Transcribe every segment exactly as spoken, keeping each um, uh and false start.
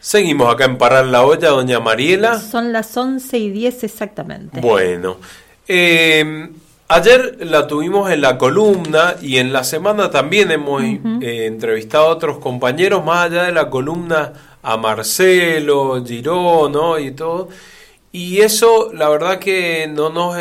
Seguimos acá en Parar la Olla, doña Mariela. Son las once y diez exactamente. Bueno, eh, ayer la tuvimos en la columna y en la semana también hemos uh-huh. eh, entrevistado a otros compañeros, más allá de la columna, a Marcelo, Girón, ¿no? Y todo. Y eso, la verdad que no nos,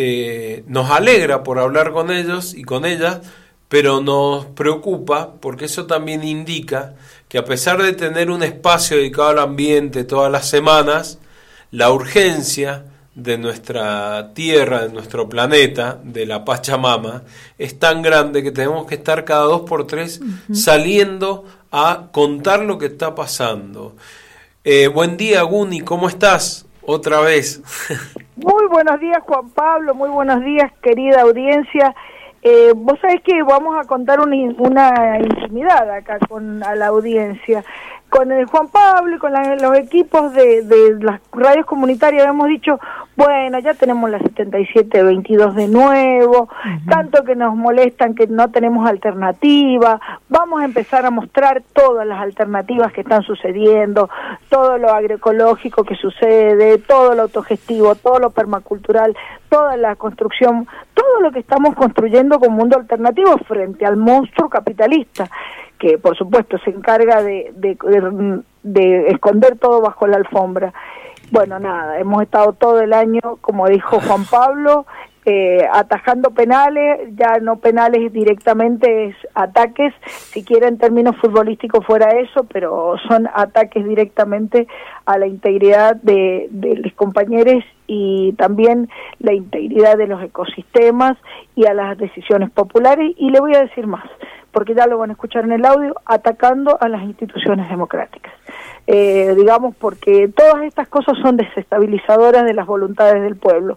eh, nos alegra por hablar con ellos y con ellas, pero nos preocupa porque eso también indica que a pesar de tener un espacio dedicado al ambiente todas las semanas, la urgencia de nuestra tierra, de nuestro planeta, de la Pachamama, es tan grande que tenemos que estar cada dos por tres uh-huh. saliendo a contar lo que está pasando. Eh, buen día, Guni, ¿cómo estás? Otra vez. Muy buenos días, Juan Pablo, muy buenos días, querida audiencia. Eh, vos sabés que vamos a contar una, una intimidad acá con a la audiencia. Con el Juan Pablo y con la, los equipos de, de las radios comunitarias hemos dicho, bueno, ya tenemos la setenta y siete veintidós de nuevo, uh-huh. tanto que nos molestan que no tenemos alternativa, vamos a empezar a mostrar todas las alternativas que están sucediendo, todo lo agroecológico que sucede, todo lo autogestivo, todo lo permacultural, toda la construcción, todo lo que estamos construyendo como mundo alternativo frente al monstruo capitalista, que por supuesto se encarga de, de, de, de esconder todo bajo la alfombra. Bueno, nada, hemos estado todo el año, como dijo Juan Pablo, eh, atajando penales, ya no penales directamente, es ataques, siquiera en términos futbolísticos fuera eso, pero son ataques directamente a la integridad de, de los compañeros y también la integridad de los ecosistemas y a las decisiones populares, y le voy a decir más, porque ya lo van a escuchar en el audio, atacando a las instituciones democráticas. Eh, digamos, porque todas estas cosas son desestabilizadoras de las voluntades del pueblo.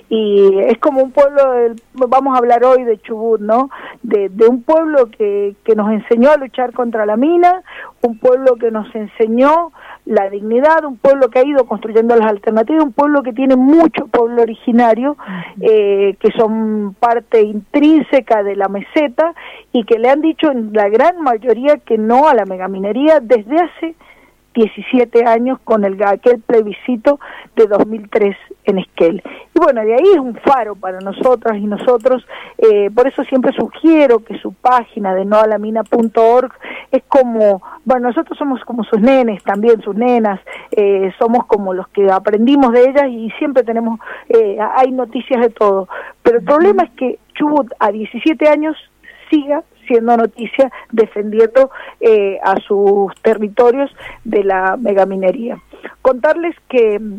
Y es como un pueblo, del, vamos a hablar hoy de Chubut, ¿no? De, de un pueblo que, que nos enseñó a luchar contra la mina, un pueblo que nos enseñó la dignidad, un pueblo que ha ido construyendo las alternativas, un pueblo que tiene mucho pueblo originario, eh, que son parte intrínseca de la meseta y que le han dicho en la gran mayoría que no a la megaminería desde hace diecisiete años con el aquel plebiscito de dos mil tres en Esquel. Y bueno, de ahí es un faro para nosotras y nosotros, eh, por eso siempre sugiero que su página de noalamina punto org es como, bueno, nosotros somos como sus nenes, también sus nenas, eh, somos como los que aprendimos de ellas y siempre tenemos, eh, hay noticias de todo, pero el problema es que Chubut a diecisiete años siga siendo noticia defendiendo eh, a sus territorios de la megaminería. Contarles que eh,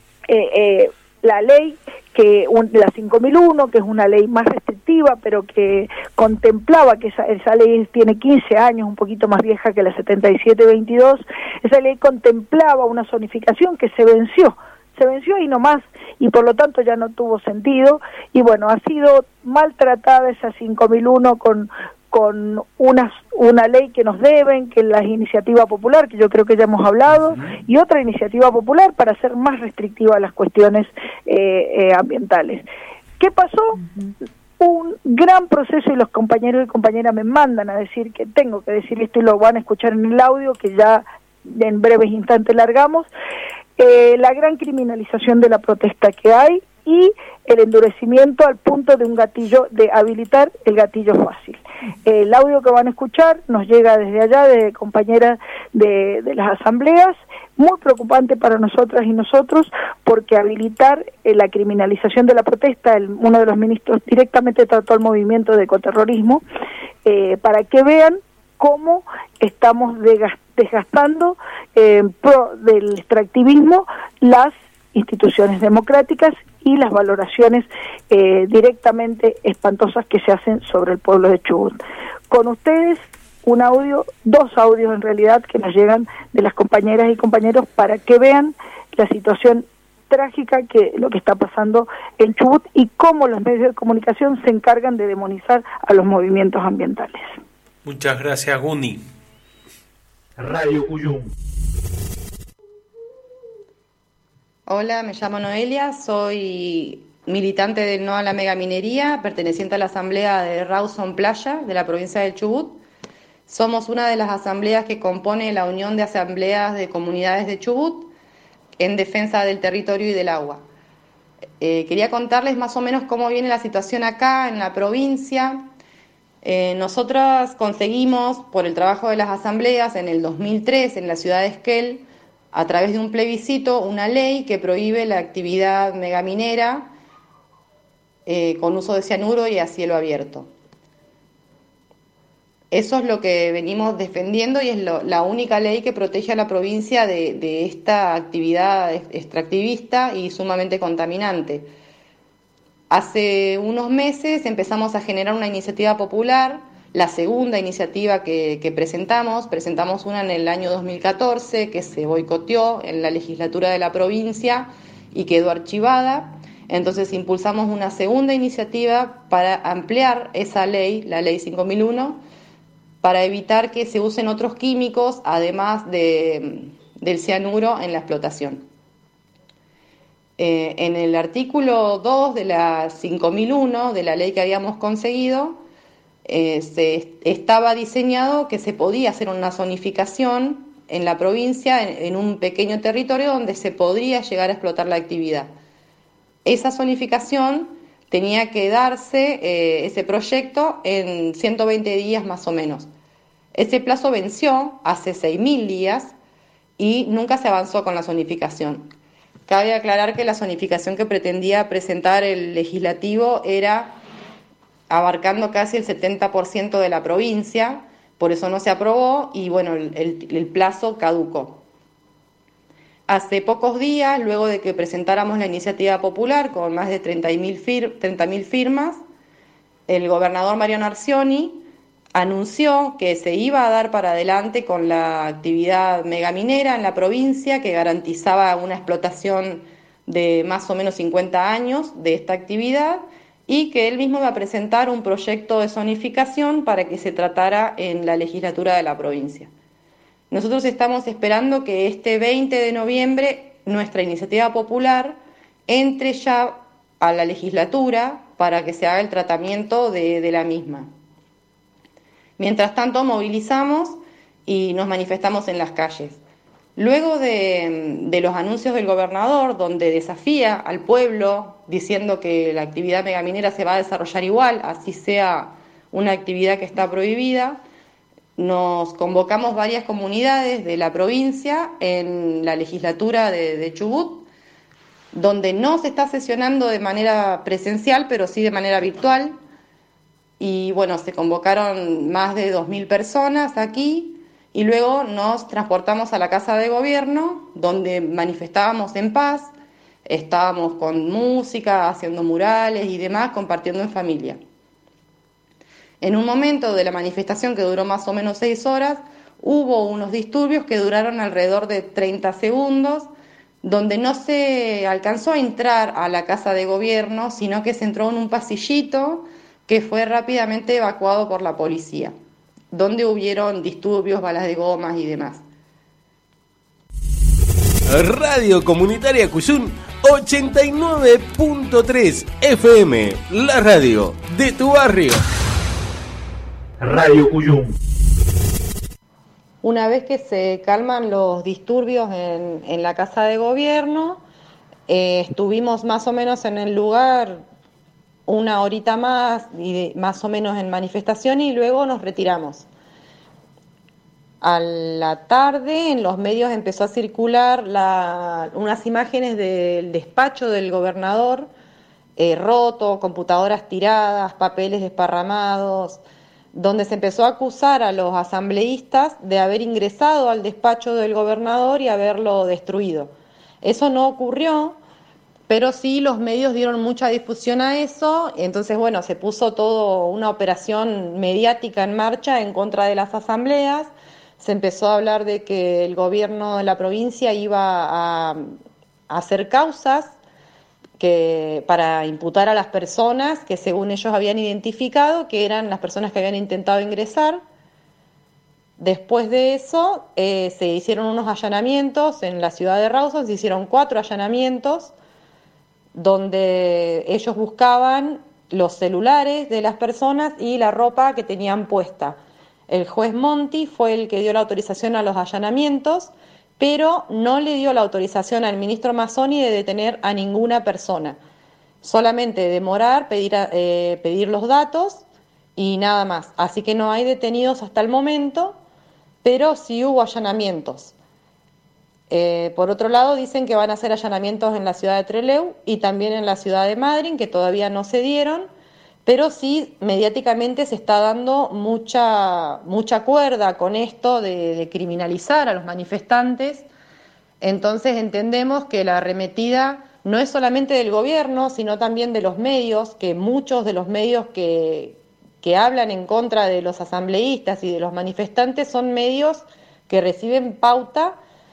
eh, la ley que un, la cinco mil uno, que es una ley más restrictiva, pero que contemplaba que esa, esa ley tiene quince años, un poquito más vieja que la setenta y siete veintidós, esa ley contemplaba una zonificación que se venció, se venció ahí nomás, y por lo tanto ya no tuvo sentido, y bueno, ha sido maltratada esa cinco mil uno con con una, una ley que nos deben, que es la iniciativa popular, que yo creo que ya hemos hablado, uh-huh. y otra iniciativa popular para hacer más restrictivas las cuestiones eh, eh, ambientales. ¿Qué pasó? Uh-huh. Un gran proceso, y los compañeros y compañeras me mandan a decir que tengo que decir esto y lo van a escuchar en el audio, que ya en breves instantes largamos, eh, la gran criminalización de la protesta que hay y el endurecimiento al punto de un gatillo, de habilitar el gatillo fácil. El audio que van a escuchar nos llega desde allá, de compañeras de, de las asambleas, muy preocupante para nosotras y nosotros, porque habilitar eh, la criminalización de la protesta, el, uno de los ministros directamente trató al movimiento de ecoterrorismo, eh, para que vean cómo estamos desgastando eh, en pro del extractivismo las instituciones democráticas y las valoraciones eh, directamente espantosas que se hacen sobre el pueblo de Chubut. Con ustedes, un audio, dos audios en realidad, que nos llegan de las compañeras y compañeros para que vean la situación trágica que lo que está pasando en Chubut y cómo los medios de comunicación se encargan de demonizar a los movimientos ambientales. Muchas gracias, Guni. Radio Cuyum. Hola, me llamo Noelia, soy militante del No a la Megaminería, perteneciente a la asamblea de Rawson Playa, de la provincia del Chubut. Somos una de las asambleas que compone la Unión de Asambleas de Comunidades de Chubut en defensa del territorio y del agua. Eh, quería contarles más o menos cómo viene la situación acá en la provincia. Eh, nosotras conseguimos, por el trabajo de las asambleas, en el dos mil tres, en la ciudad de Esquel, a través de un plebiscito, una ley que prohíbe la actividad megaminera eh, con uso de cianuro y a cielo abierto. Eso es lo que venimos defendiendo y es lo, la única ley que protege a la provincia de, de esta actividad extractivista y sumamente contaminante. Hace unos meses empezamos a generar una iniciativa popular, la segunda iniciativa que, que presentamos, presentamos una en el año dos mil catorce que se boicoteó en la legislatura de la provincia y quedó archivada. Entonces impulsamos una segunda iniciativa para ampliar esa ley, la ley cinco mil uno, para evitar que se usen otros químicos, además de, del cianuro, en la explotación. Eh, en el artículo dos de la cinco mil uno, de la ley que habíamos conseguido, eh, se, estaba diseñado que se podía hacer una zonificación en la provincia, en, en un pequeño territorio donde se podría llegar a explotar la actividad. Esa zonificación tenía que darse, eh, ese proyecto, en ciento veinte días más o menos. Ese plazo venció hace seis mil días y nunca se avanzó con la zonificación. Cabe aclarar que la zonificación que pretendía presentar el legislativo era abarcando casi el setenta por ciento de la provincia, por eso no se aprobó y bueno, el, el, el plazo caducó. Hace pocos días, luego de que presentáramos la iniciativa popular con más de treinta mil fir- firmas, el gobernador Mariano Arcioni anunció que se iba a dar para adelante con la actividad megaminera en la provincia, que garantizaba una explotación de más o menos cincuenta años de esta actividad y que él mismo iba a presentar un proyecto de zonificación para que se tratara en la legislatura de la provincia. Nosotros estamos esperando que este veinte de noviembre nuestra iniciativa popular entre ya a la legislatura para que se haga el tratamiento de, de la misma. Mientras tanto, movilizamos y nos manifestamos en las calles. Luego de, de los anuncios del gobernador, donde desafía al pueblo diciendo que la actividad megaminera se va a desarrollar igual, así sea una actividad que está prohibida, nos convocamos varias comunidades de la provincia en la legislatura de, de Chubut, donde no se está sesionando de manera presencial, pero sí de manera virtual. Y bueno, se convocaron más de dos mil personas aquí y luego nos transportamos a la Casa de Gobierno, donde manifestábamos en paz, estábamos con música, haciendo murales y demás, compartiendo en familia. En un momento de la manifestación, que duró más o menos seis horas, hubo unos disturbios que duraron alrededor de treinta segundos, donde no se alcanzó a entrar a la Casa de Gobierno, sino que se entró en un pasillito que fue rápidamente evacuado por la policía, donde hubieron disturbios, balas de gomas y demás. Radio Comunitaria Cuyún ochenta y nueve punto tres F M, la radio de tu barrio. Radio Cuyún. Una vez que se calman los disturbios en, en la Casa de Gobierno, eh, estuvimos más o menos en el lugar una horita más, y de, más o menos en manifestación, y luego nos retiramos. A la tarde en los medios empezó a circular la, unas imágenes del despacho del gobernador, eh, roto, computadoras tiradas, papeles desparramados, donde se empezó a acusar a los asambleístas de haber ingresado al despacho del gobernador y haberlo destruido. Eso no ocurrió, pero sí los medios dieron mucha difusión a eso, entonces bueno, se puso todo una operación mediática en marcha en contra de las asambleas, se empezó a hablar de que el gobierno de la provincia iba a, a hacer causas que, para imputar a las personas que según ellos habían identificado que eran las personas que habían intentado ingresar. Después de eso eh, se hicieron unos allanamientos en la ciudad de Rawson, se hicieron cuatro allanamientos, donde ellos buscaban los celulares de las personas y la ropa que tenían puesta. El juez Monti fue el que dio la autorización a los allanamientos, pero no le dio la autorización al ministro Mazzoni de detener a ninguna persona. Solamente demorar, pedir, eh, pedir los datos y nada más. Así que no hay detenidos hasta el momento, pero sí hubo allanamientos. Eh, por otro lado, dicen que van a hacer allanamientos en la ciudad de Trelew y también en la ciudad de Madryn, que todavía no se dieron, pero sí mediáticamente se está dando mucha, mucha cuerda con esto de, de criminalizar a los manifestantes. Entonces entendemos que la arremetida no es solamente del gobierno, sino también de los medios, que muchos de los medios que, que hablan en contra de los asambleístas y de los manifestantes son medios que reciben pauta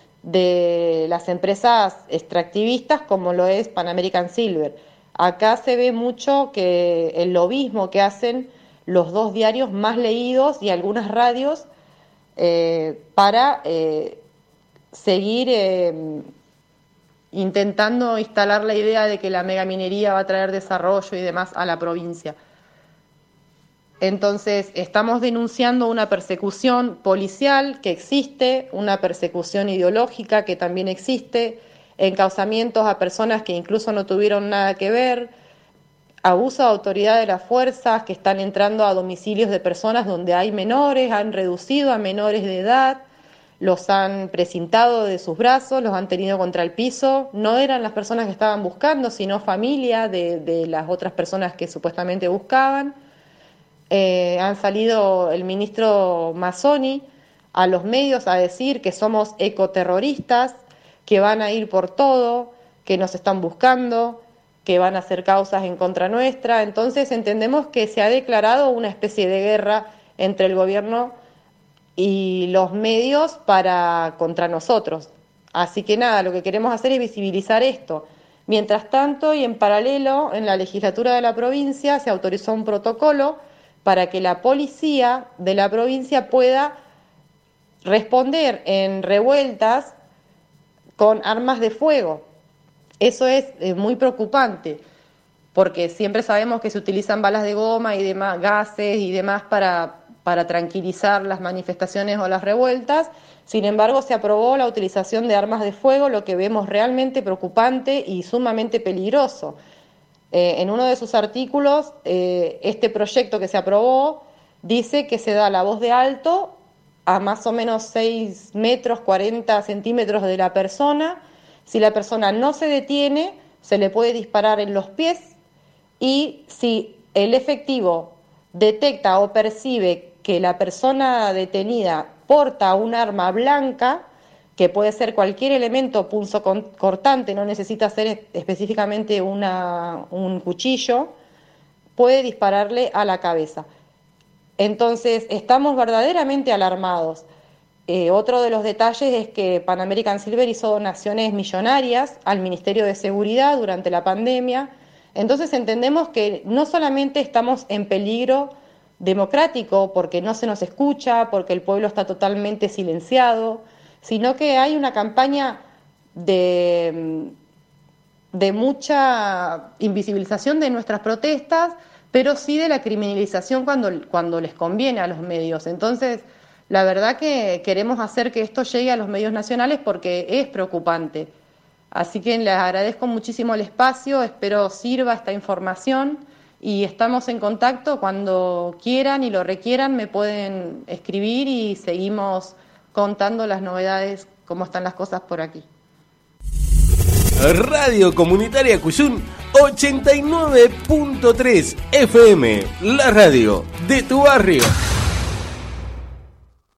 de las empresas extractivistas como lo es Pan American Silver. Acá se ve mucho que el lobismo que hacen los dos diarios más leídos y algunas radios eh, para eh, seguir eh, intentando instalar la idea de que la megaminería va a traer desarrollo y demás a la provincia. Entonces, estamos denunciando una persecución policial que existe, una persecución ideológica que también existe, encausamientos a personas que incluso no tuvieron nada que ver, abuso de autoridad de las fuerzas que están entrando a domicilios de personas donde hay menores, han reducido a menores de edad, los han precintado de sus brazos, los han tenido contra el piso, no eran las personas que estaban buscando, sino familia de, de las otras personas que supuestamente buscaban. Eh, han salido el ministro Mazzoni a los medios a decir que somos ecoterroristas, que van a ir por todo, que nos están buscando, que van a hacer causas en contra nuestra. Entonces entendemos que se ha declarado una especie de guerra entre el gobierno y los medios para contra nosotros. Así que nada, lo que queremos hacer es visibilizar esto. Mientras tanto, y en paralelo, en la legislatura de la provincia se autorizó un protocolo para que la policía de la provincia pueda responder en revueltas con armas de fuego. Eso es eh, muy preocupante, porque siempre sabemos que se utilizan balas de goma y demás, gases y demás para, para tranquilizar las manifestaciones o las revueltas. Sin embargo, se aprobó la utilización de armas de fuego, lo que vemos realmente preocupante y sumamente peligroso. Eh, en uno de sus artículos, eh, este proyecto que se aprobó dice que se da la voz de alto a más o menos seis metros, cuarenta centímetros de la persona. Si la persona no se detiene, se le puede disparar en los pies, y si el efectivo detecta o percibe que la persona detenida porta un arma blanca, que puede ser cualquier elemento punzocortante, no necesita ser específicamente una, un cuchillo, puede dispararle a la cabeza. Entonces, estamos verdaderamente alarmados. Eh, otro de los detalles es que Pan American Silver hizo donaciones millonarias al Ministerio de Seguridad durante la pandemia. Entonces entendemos que no solamente estamos en peligro democrático porque no se nos escucha, porque el pueblo está totalmente silenciado, sino que hay una campaña de, de mucha invisibilización de nuestras protestas, pero sí de la criminalización cuando, cuando les conviene a los medios. Entonces, la verdad que queremos hacer que esto llegue a los medios nacionales porque es preocupante. Así que les agradezco muchísimo el espacio, espero sirva esta información y estamos en contacto. Cuando quieran y lo requieran me pueden escribir y seguimos contando las novedades, cómo están las cosas por aquí. Radio Comunitaria Cuyún ochenta y nueve punto tres F M, la radio de tu barrio.